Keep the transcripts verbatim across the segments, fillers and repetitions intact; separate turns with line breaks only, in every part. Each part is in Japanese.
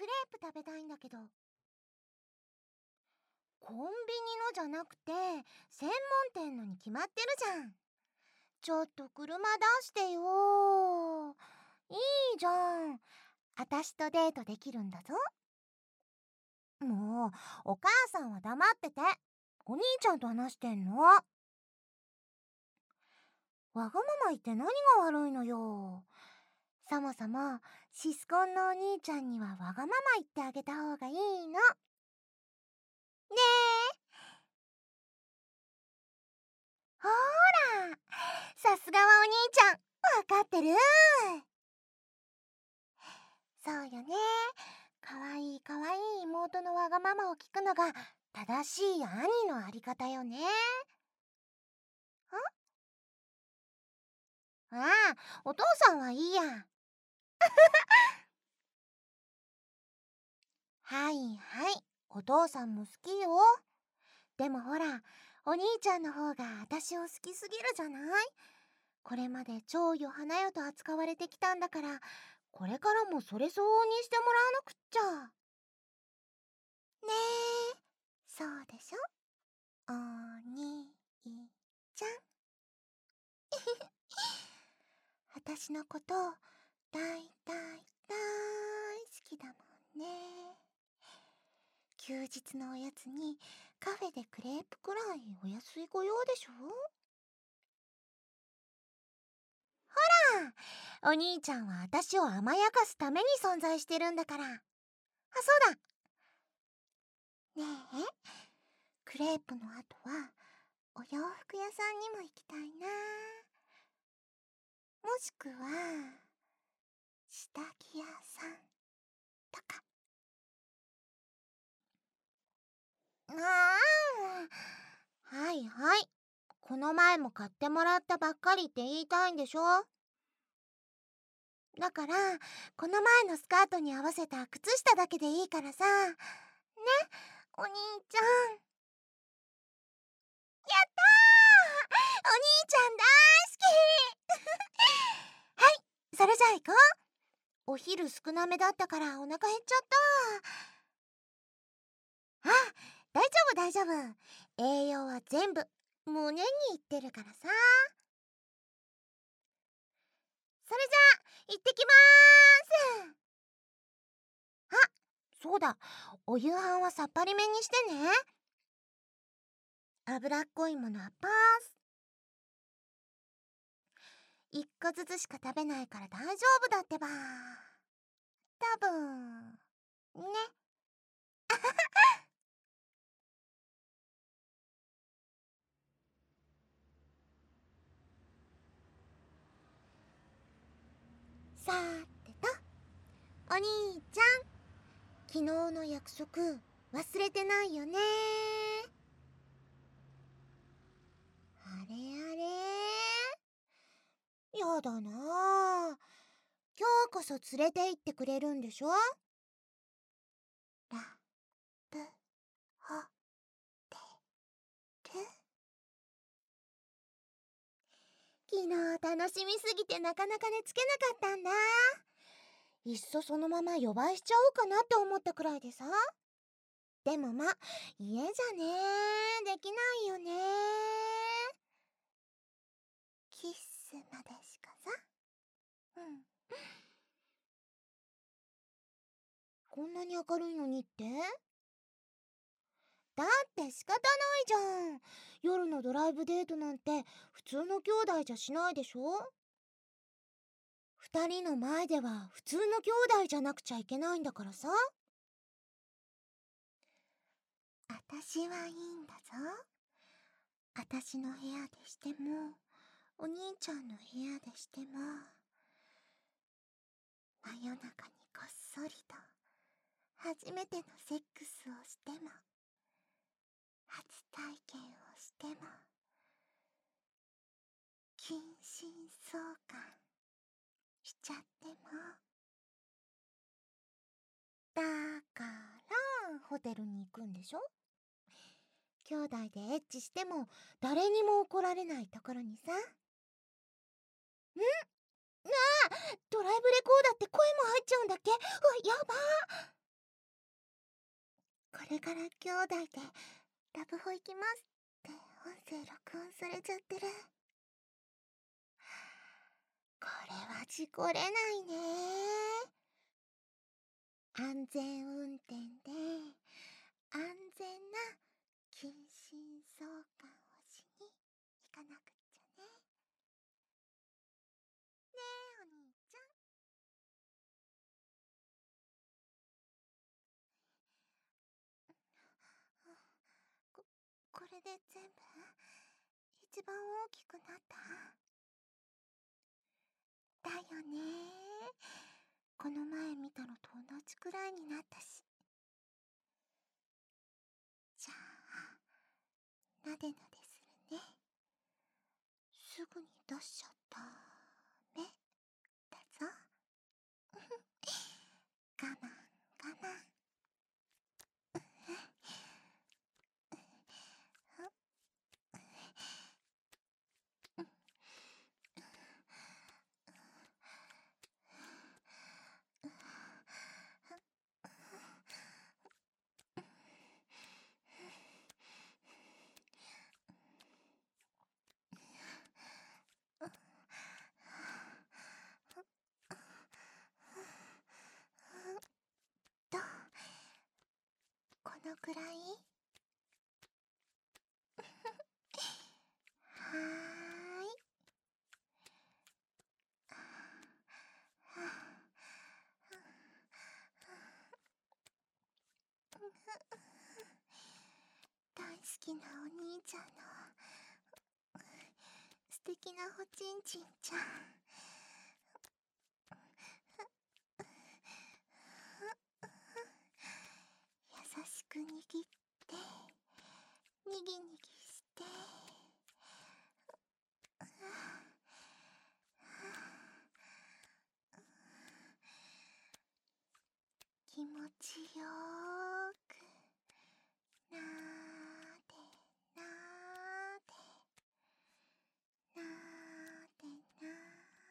クレープ食べたいんだけど。コンビニのじゃなくて専門店のに決まってるじゃん。ちょっと車出してよ。いいじゃん。あたしとデートできるんだぞ。もうお母さんは黙ってて。お兄ちゃんと話してんの。わがまま言って何が悪いのよ。そもそもシスコンのお兄ちゃんにはわがまま言ってあげた方がいいの。ねえ。ほーら、さすがはお兄ちゃん、わかってる。そうよね。かわいいかわいい妹のわがままを聞くのが正しい兄のあり方よね。ああ、お父さんはいいや。はいはい、お父さんも好きよ。でもほら、お兄ちゃんの方が私を好きすぎるじゃない。これまで蝶よ花よと扱われてきたんだから、これからもそれ相応にしてもらわなくっちゃ。ねえ、そうでしょ、お兄ちゃん。私のこと大大大好きだもんね。休日のおやつにカフェでクレープくらいお安いご用でしょ。ほら、お兄ちゃんは私を甘やかすために存在してるんだから。あ、そうだ。ねえ、クレープの後はお洋服屋さんにも行きたいな。もしくは下着屋さんとか。ああ、はいはい。この前も買ってもらったばっかりって言いたいんでしょ。だからこの前のスカートに合わせた靴下だけでいいからさ。ね、お兄ちゃん。やったー、お兄ちゃん大好きはい、それじゃあ行こう。お昼少なめだったからお腹減っちゃった。あ、大丈夫大丈夫。栄養は全部胸にいってるからさ。それじゃあ行ってきまーす。あ、そうだ、お夕飯はさっぱりめにしてね。脂っこいものはパース。一個ずつしか食べないから大丈夫だってば。多分ね。さーてと、お兄ちゃん、昨日の約束忘れてないよね。あれあれ、やだなあ。今日こそ連れて行ってくれるんでしょ。ラブホテル。昨日楽しみすぎてなかなか寝つけなかったんだ。いっそそのまま呼ばいしちゃおうかなって思ったくらいでさ。でもま、家じゃねできないよね。キッスまでしかさ。うん。こんなに明るいのにって？だって仕方ないじゃん。夜のドライブデートなんて普通の兄弟じゃしないでしょ。二人の前では普通の兄弟じゃなくちゃいけないんだからさ。あたしはいいんだぞ。あたしの部屋でしてもお兄ちゃんの部屋でしても、真夜中にこっそりと初めてのセックスをしても、初体験をしても、近親相関しちゃっても。だからホテルに行くんでしょ。兄弟でエッチしても誰にも怒られないところにさ。ん？なあ、ドライブレコーダーって声も入っちゃうんだっけ？うわ、やばー。 れから兄弟でラブホ行きますって音声録音されちゃってる。これは事故れないね。安全運転で安全な近親相関をしに行かなくっちゃね。ねえお兄ちゃん。ここれで全部一番大きくなった？だよね。この前見たのと同じくらいになったし。じゃあなでなでするね。すぐに出しちゃったね。だぞ。我慢我慢。とこのくらい？はーい。大好きなお兄ちゃんの素敵なおちんちんちゃん。優しく握ってにぎにぎして気持ちよーくなーでなーでなーでなーで。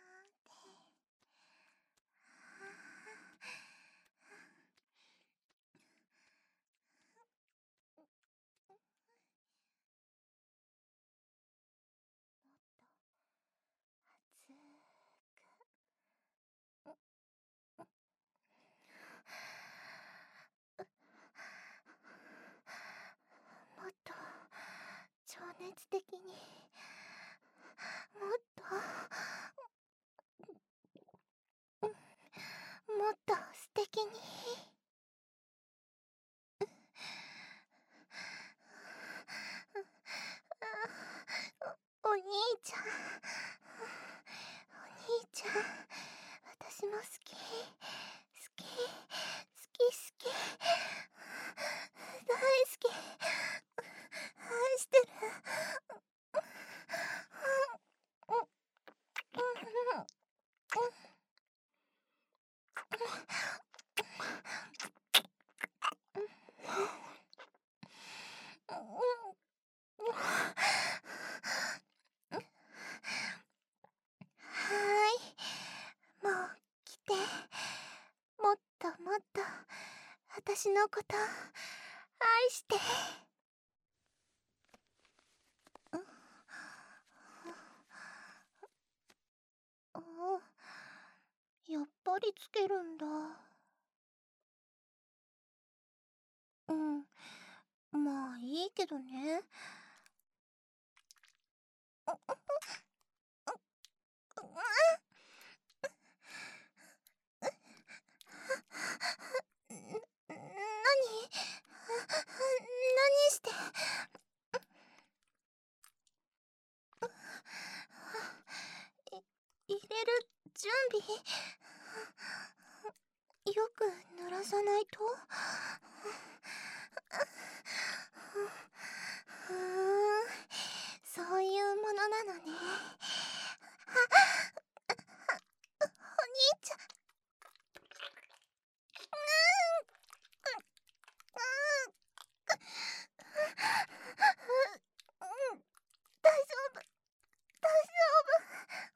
熱くもっと情熱的に、もっともっと素敵に。お兄ちゃん、お兄ちゃん、私も好き、好き、好き好き、大好き、愛してる。はーい、もう来て。もっともっと私のこと愛して。あ、やっぱりつけるんだ。うん、まあいいけどね。な、なに？何して？い、入れる準備？よく濡らさないと。ふーん、そういうものなのね。お兄ちゃん。うん、大丈夫、大丈夫。